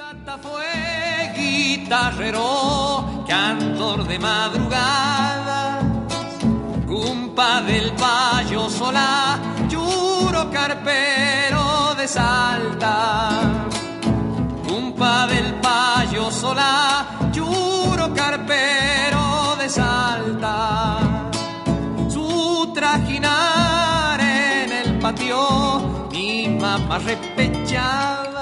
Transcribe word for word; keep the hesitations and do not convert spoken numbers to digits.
Fue guitarrero, cantor de madrugada, cumpa del payo solá, churo carpero de Salta. Cumpa del payo solá, churo carpero de Salta. Su trajinar en el patio, mi mamá repechaba.